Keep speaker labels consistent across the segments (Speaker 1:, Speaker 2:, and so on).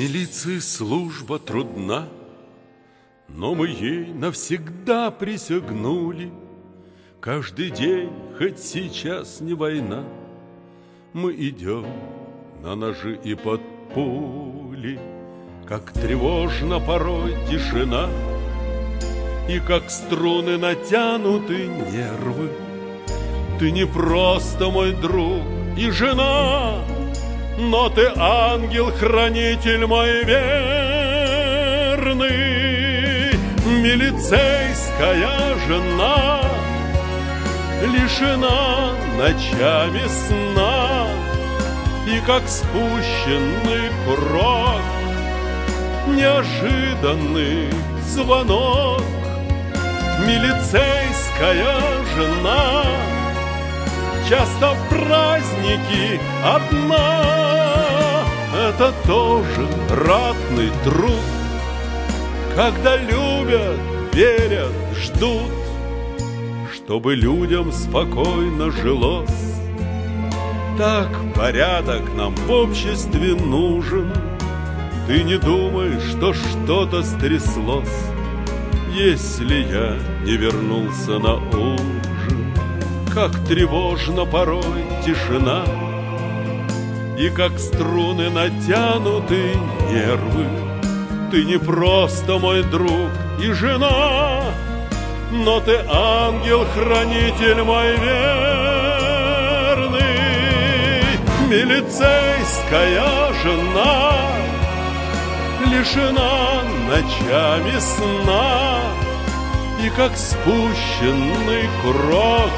Speaker 1: Милиции служба трудна, но мы ей навсегда присягнули. Каждый день, хоть сейчас не война, мы идем на ножи и под пули. Как тревожна порой тишина, и как струны натянуты нервы. Ты не просто мой друг и жена, но ты ангел-хранитель мой верный. Милицейская жена лишена ночами сна, и как спущенный курок неожиданный звонок. Милицейская жена часто в праздники одна. Это тоже ратный труд, когда любят, верят, ждут, чтобы людям спокойно жилось. Так порядок нам в обществе нужен. Ты не думай, что что-то стряслось, если я не вернулся на ужин. Как тревожна порой тишина, и как струны натянуты нервы. Ты не просто мой друг и жена, но ты ангел-хранитель мой верный. Милицейская жена лишена ночами сна, и как спущенный курок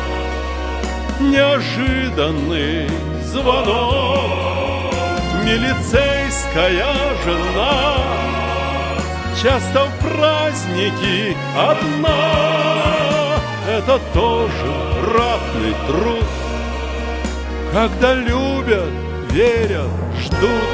Speaker 1: неожиданный звонок. Милицейская жена часто в праздники одна. Это тоже ратный труд, когда любят, верят, ждут.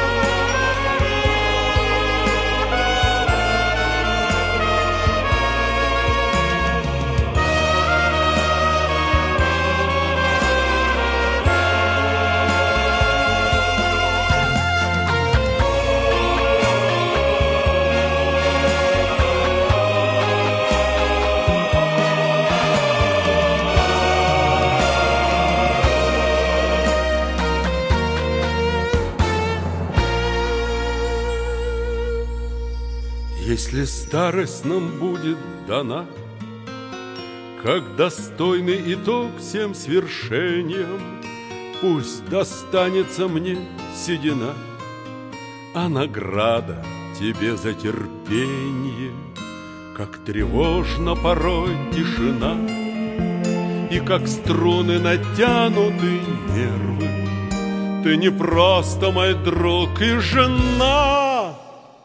Speaker 1: Если старость нам будет дана, как достойный итог всем свершениям, пусть достанется мне седина, а награда тебе за терпение. Как тревожна порой тишина, и как струны натянуты нервы. Ты не просто мой друг и жена,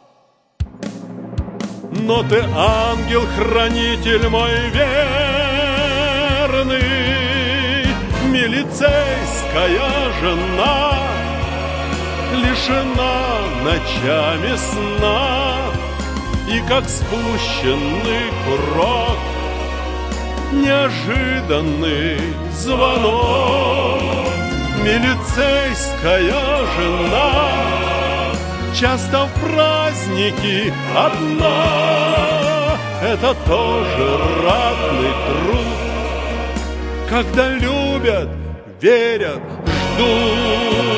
Speaker 1: но ты ангел-хранитель мой верный. Милицейская жена лишена ночами сна, и как спущенный курок неожиданный звонок. Милицейская жена часто в праздники одна. Это тоже ратный труд, когда любят, верят, ждут.